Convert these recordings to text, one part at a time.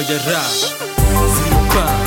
دنیای رپ زیر بند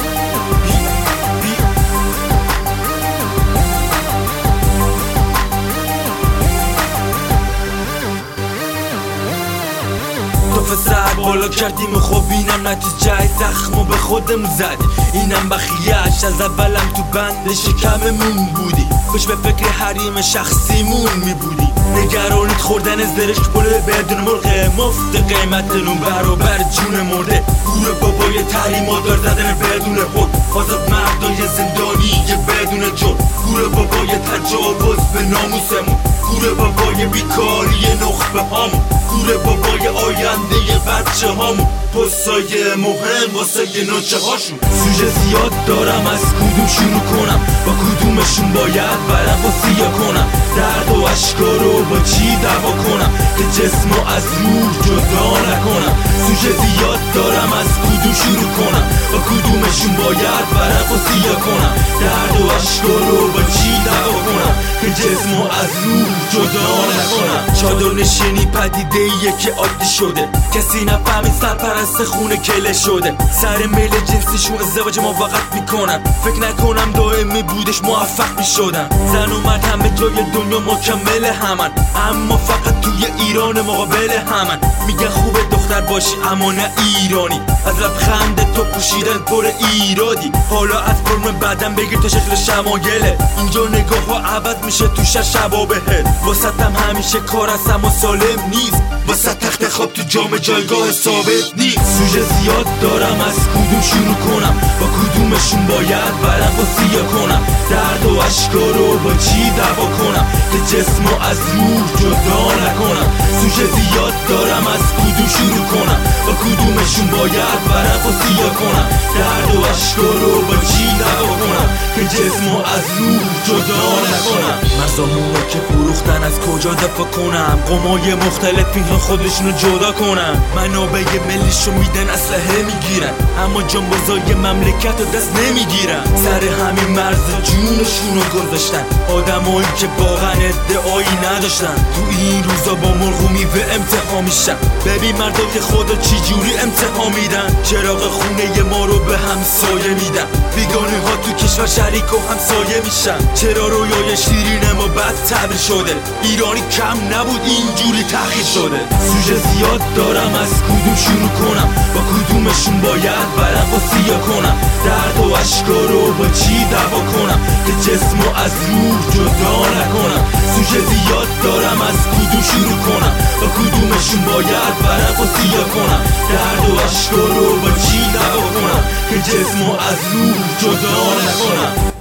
سر بالا کردیم و خب اینم نتیجه زخمو به خودمون زدیم. اینم بخیهش از اولم تو بند شکممون بودی، خوش به فکر حریم شخصیمون میبودی. نگرانیت خوردن زرشک پله بدون مرغ مفت قیمت نون برابر جون مرده. گور بابای تحریم دار زدن بدون حکم، آزاد مردای زندانی بدون جرم. گور بابای تجاوز به ناموسمون، گور بابای بیکاری نخبه هامون، گور بابای آینده بچه هامون. پستای مهم واسه نوچه هاشون. سوژه زیاد دارم از کدوم شروع کنم، با کدومشون باید برم با سیا کنم. درد و اشکا رو با چی دوا کنم که جسمو از روح جدا نکنم. سوژه زیاد دارم از کدوم شروع کنم، با کدومشون باید برم با سیا کنم. درد و اشکا رو با چی دوا کنم که جسمو از روح جدا نکنم. چادر نشینی پدیده ایه که عادی شده، کسی نفهمی سرپرست خونه کله شده. سر میل جنسیشون ازدواج موقت میکنن، فکر نکنم دائمی بودش موفق میشدن. زن و مرد همه جای دنیا مکمل همن، اما فقط توی ایران مقابل همن. میگن خوبه دختر باشی اما نه ایرانی، از لبخند تو پوشیدن پر ایرادی. حالا از فرم بدن بگیر تا شکل شمایله، اینجا نگاه ها عوض میشه تو شبا بهت. واسطم همیشه کار است اما سالم نیست، واسه تخت خواب تو جام جایگاه ثابت نیست. سوژه زیاد دارم از کدوم شروع کنم، با کدومشون باید برم با سیا کنم. درد و اشکا رو با چی دوا کنم که جسمو از روح جدا نکنم. سوژه زیاد دارم از کدوم شروع کنم، با کدومشون باید برم با سیا کنم. درد و اشکا رو با چی دوا کنم که جسمو از روح جدا نکنم. مزامونو که فروختن از کجا دفاع کنم، قومای مختلف اینها خودشونو جدا کنم. منابع ملیشو میدن اسلحه میگیرن، اما جنبازای مملکت رو دست نمیگیرن. سر همین مرز جونشونو گذاشتن آدمایی که واقعا ادعایی نداشتن. تو این روزا با مرغومی به امتحان میشن. ببین مردای خدا چی جوری امتحان میدن، چراغ خونه ما رو به همسایه میدن. بیگانه ها تو کشور شریک و همسایه میشن. چرا رویای شیرین ما بد تعبیر شده، ایرانی کم نبود اینجوری تحقیر شده. سوژه زیاد دارم از کدوم شروع کنم، با کدومشون باید برم با سیا کنم. درد و اشکا رو با چی دوا کنم که جسمو از روح جدا نکنم. سوژه زیاد دارم از کدوم شروع کنم، با کدومشون باید برم با سیا کنم. درد و اشکا رو با چی دوا کنم که جسمو از روح جدا نکنم.